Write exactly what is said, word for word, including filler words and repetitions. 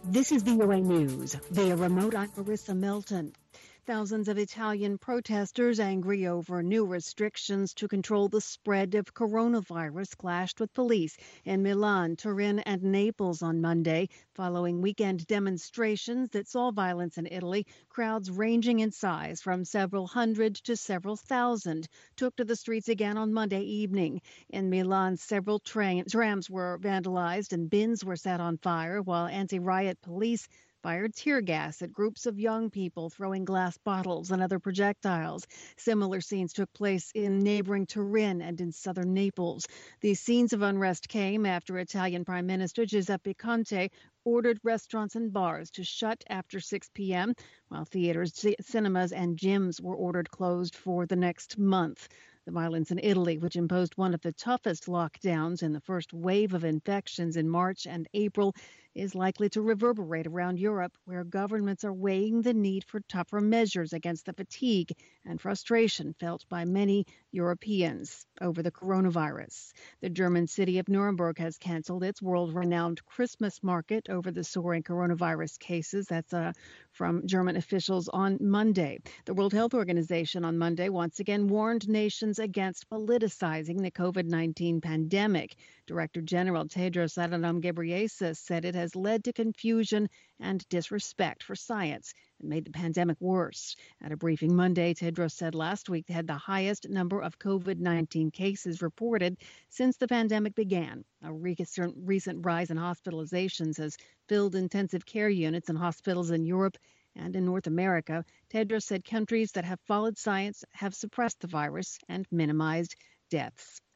This is V O A News. Via remote, I'm Marissa Milton. Thousands of Italian protesters angry over new restrictions to control the spread of coronavirus clashed with police in Milan, Turin, and Naples on Monday, following weekend demonstrations that saw violence in Italy. Crowds ranging in size from several hundred to several thousand took to the streets again on Monday evening. In Milan, several tra- trams were vandalized and bins were set on fire, while anti-riot police fired tear gas at groups of young people throwing glass bottles and other projectiles. Similar scenes took place in neighboring Turin and in southern Naples. These scenes of unrest came after Italian Prime Minister Giuseppe Conte ordered restaurants and bars to shut after six p.m., while theaters, c- cinemas, and gyms were ordered closed for the next month. The violence in Italy, which imposed one of the toughest lockdowns in the first wave of infections in March and April, is likely to reverberate around Europe, where governments are weighing the need for tougher measures against the fatigue and frustration felt by many Europeans over the coronavirus. The German city of Nuremberg has canceled its world-renowned Christmas market over the soaring coronavirus cases. That's uh, from German officials on Monday. The World Health Organization on Monday once again warned nations against politicizing the COVID nineteen pandemic. Director General Tedros Adhanom Ghebreyesus said it has led to confusion and disrespect for science and made the pandemic worse. At a briefing Monday, Tedros said last week they had the highest number of COVID nineteen cases reported since the pandemic began. A recent, recent rise in hospitalizations has filled intensive care units in hospitals in Europe and in North America. Tedros said countries that have followed science have suppressed the virus and minimized deaths.